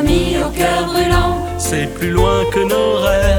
amis au cœur brûlant. C'est plus loin que nos rêves.